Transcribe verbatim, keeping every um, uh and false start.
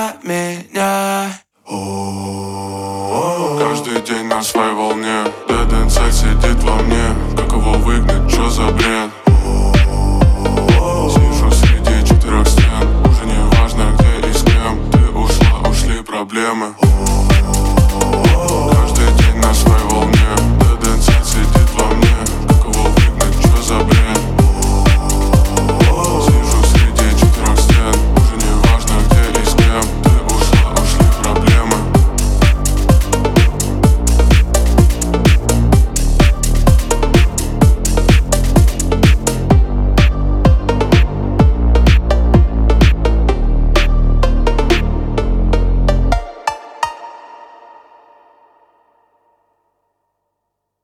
за меня. Каждый день на своей волне. Dead Inside сидит во мне. Как его выгнать, чё за бред? Сижу среди четырех стен. Уже не важно где и с кем. Ты ушла, ушли проблемы.